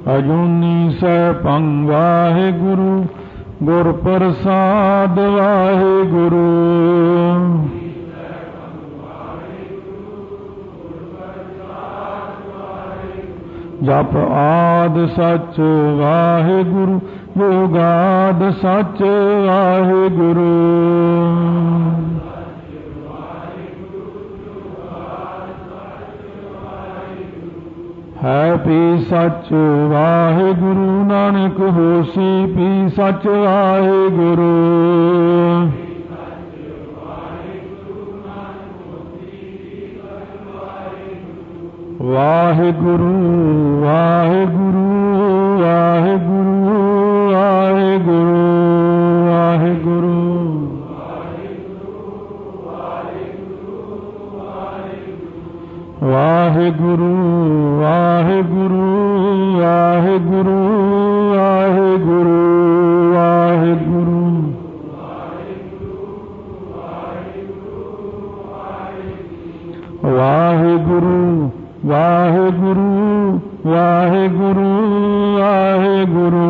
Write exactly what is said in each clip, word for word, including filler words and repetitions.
ਅਜੂਨੀ ਸੈਭੰ ਵਾਹਿਗੁਰੂ ਗੁਰ ਪ੍ਰਸਾਦ ਵਾਹਿਗੁਰੂ। ਜਪ ਆਦ ਸਚ ਵਾਹਿਗੁਰੂ ਜੁਗਾਦ ਸਚ ਵਾਹਿਗੁਰੂ। ਹੈ ਪੀ ਸਚ ਵਾਹਿਗੁਰੂ ਨਾਨਕ ਹੋਸੀ ਪੀ ਸਚ ਵਾਹਿਗੁਰੂ। ਵਾਹਿਗੁਰੂ ਵਾਹਿਗੁਰੂ ਵਾਹਿਗੁਰੂ ਵਾਹਿਗੁਰੂ ਵਾਹਿਗੁਰੂ। ਵਾਹਿਗੁਰੂ ਵਾਹਿਗੁਰੂ ਵਾਹਿਗੁਰੂ ਵਾਹਿਗੁਰੂ ਵਾਹਿਗੁਰੂ। ਵਾਹਿਗੁਰੂ ਵਾਹਿਗੁਰੂ ਵਾਹਿਗੁਰੂ ਵਾਹਿਗੁਰੂ।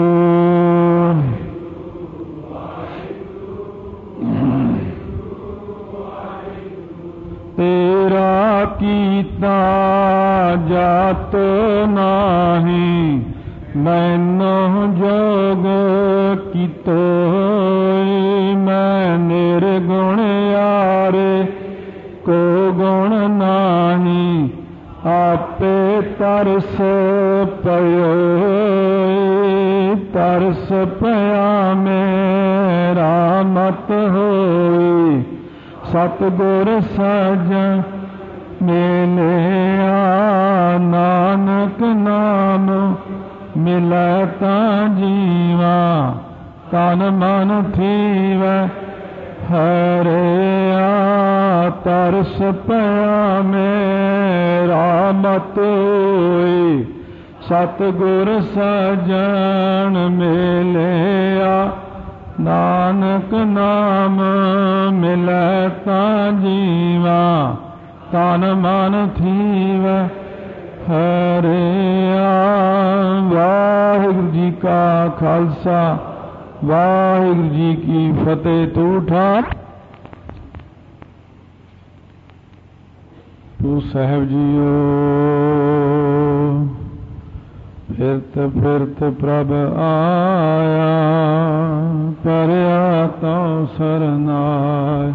ਤੇਰਾ ਕੀਤਾ ਜਾਤ ਨਾਹੀ ਮੈਨੂੰ ਜੋਗ ਕੀਤੋ। ਮੈਂ ਨਿਰਗੁਣ ਯਾਰੇ ਕੋ ਗੁਣ ਨਾਹੀ ਆਪੇ ਤਰਸ ਪਇਓ। ਤਰਸ ਪਿਆ ਮੇਰਾ ਮਤ ਹੋਈ ਸਤਿਗੁਰ ਸਜਣ ਮਿਲਿਆ। ਨਾਨਕ ਨਾਮ ਮਿਲੈ ਤਾਂ ਜੀਵਾ ਤਨ ਮਨ ਥੀਵੈ ਹਰਿਆ। ਤਰਸ ਪਿਆ ਮੇਰਾ ਮਤ ਹੋਈ ਸਤਿਗੁਰ ਸਜਣ ਮਿਲਿਆ। ਨਾਨਕ ਨਾਮ ਮਿਲੈ ਤਾਂ ਜੀਵਾ ਤਨ ਮਨ ਥੀਵੈ ਹਰਿਆ। ਵਾਹਿਗੁਰੂ ਜੀ ਕਾ ਖਾਲਸਾ ਵਾਹਿਗੁਰੂ ਜੀ ਕੀ ਫਤਿਹ। ਤੂੰ ਠਾਠ ਤੂੰ ਸਾਹਿਬ ਜੀਓ ਫਿਰਤ ਫਿਰਤ ਪ੍ਰਭ ਆਇਆ। ਪਰਿਆ ਤਉ ਸਰਨਾਇ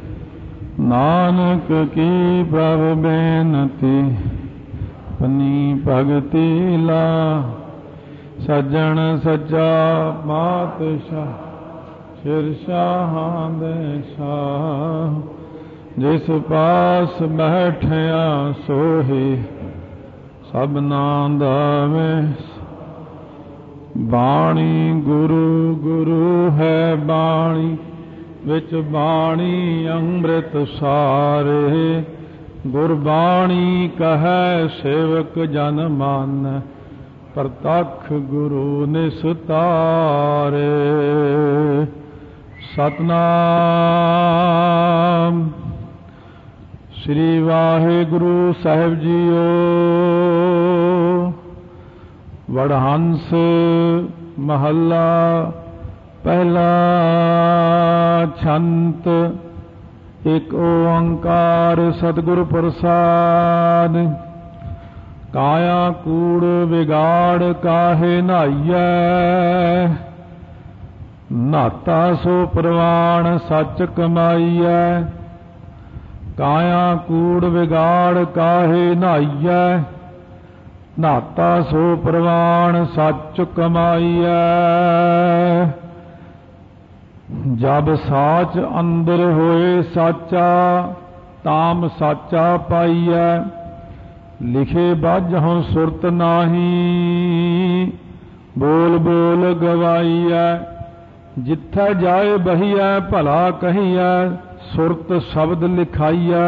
ਨਾਨਕ ਕੀ ਪ੍ਰਭ ਬੇਨਤੀ ਪਨੀ ਭਗਤੀ ਲਾ। ਸੱਜਣ ਸੱਚਾ ਪਾਤਸ਼ਾਹ ਸਿਰ ਸ਼ਾਹਾਂ ਦੇ ਸ਼ਾਹ। ਜਿਸ ਪਾਸ ਬੈਠਿਆ ਸੋਹੀ ਸਭਨਾ ਦਾ ਵੇਸ। ਬਾਣੀ ਗੁਰੂ ਗੁਰੂ ਹੈ ਬਾਣੀ ਵਿੱਚ ਬਾਣੀ ਅੰਮ੍ਰਿਤ ਸਾਰੇ। ਗੁਰਬਾਣੀ ਕਹੈ ਸੇਵਕ ਜਨ ਮਨ ਪ੍ਰਤੱਖ ਗੁਰੂ ਨਿਸਤਾਰੇ। ਸਤਨਾਮ ਸ੍ਰੀ ਵਾਹਿਗੁਰੂ ਸਾਹਿਬ ਜੀਓ। ਵਡਹੰਸ ਮਹੱਲਾ ਪਹਿਲਾ। ਛੰਤ ਇੱਕ ਓੰਕਾਰ ਸਤਿਗੁਰ ਪ੍ਰਸਾਦ। ਕਾਇਆ ਕੂੜ ਵਿਗਾੜ ਕਾਹੇ ਨਾਈਐ। ਨਾਤਾ ਸੋ ਪ੍ਰਵਾਣ ਸੱਚ ਕਮਾਈਐ। ਕਾਇਆ ਕੂੜ ਵਿਗਾੜ ਕਾਹੇ ਨਾਈਐ। ਨਾਤਾ ਸੋ ਪ੍ਰਵਾਣ ਸੱਚ ਕਮਾਈਐ। ਜਬ ਸਾਚ ਅੰਦਰ ਹੋਏ ਸਾਚਾ ਤਾਮ ਸਾਚਾ ਪਾਈਐ। ਲਿਖੇ ਬਾਝਹੁ ਸੁਰਤ ਨਾਹੀ ਬੋਲ ਬੋਲ ਗਵਾਈਐ। ਜਿੱਥੈ ਜਾਏ ਬਹੀਐ ਭਲਾ ਕਹੀਐ ਸੁਰਤ ਸ਼ਬਦ ਲਿਖਾਈਐ।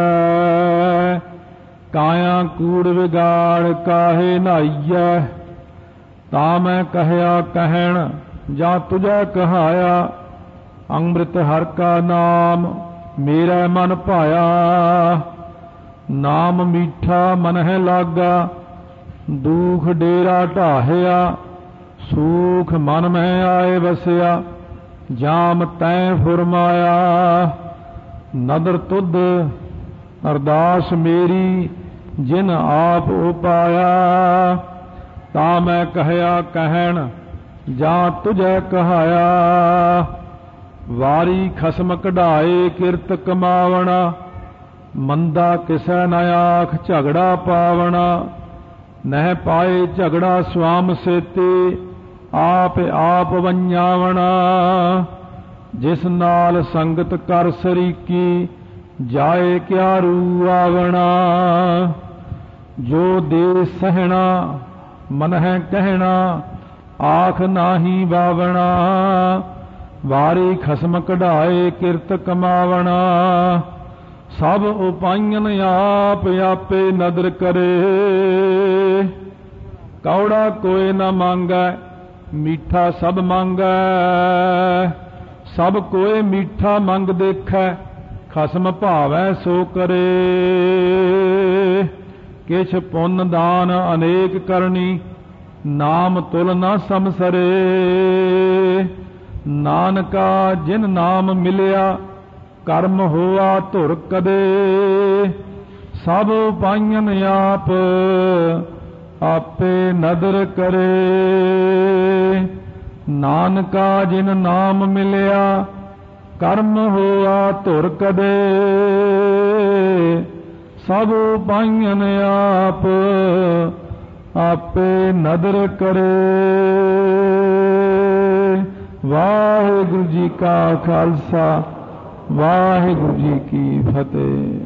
ਕਾਇਆ ਕੂੜ ਵਿਗਾੜ ਕਾਹੇ ਨਾਈਐ। ਤਾਂ ਮੈਂ ਕਹਿਆ ਕਹਿਣ ਜਾਂ ਤੁਝੈ ਕਹਾਇਆ। ਅੰਮ੍ਰਿਤ ਹਰਿ ਕਾ ਨਾਮ ਮੇਰਾ ਮਨ ਭਾਇਆ। ਨਾਮ ਮੀਠਾ ਮਨ ਹੈ ਲਾਗਾ दुख डेरा ढाहिया सूख मन में आए बसिया जाम तैं फुरमाया नदर तुद अरदास मेरी जिन आप उपाया ता मैं कहया कहन जा तुझे कहाया वारी खसम कढ़ाए किरत कमावना मंदा किसै न आख झगड़ा पावना नह पाए झगड़ा स्वाम सेते आप आप वंजावना जिस नाल संगत कर सरीकी जाए क्या रू आवना जो दे सहना मन है कहना आख नाही बावना वारी खसम कढ़ाए किरत कमावना सब उपायन आप आपे नदर करे कौड़ा कोई न मांगै मीठा सब मांगै सब कोई मीठा मंग देखै खसम भावै सो करे किछ पुन दान अनेक करनी नाम तुल न समसरे नानका जिन नाम मिलिया कर्म होआ धुर कदे सब पाइयन आप आपे नदर करे नानका जिन नाम मिलिया कर्म होआ धुर कदे सब पाइयन आप आपे नदर करे। वाहिगुरु जी का खालसा वाहिगुरु जी की फतेह।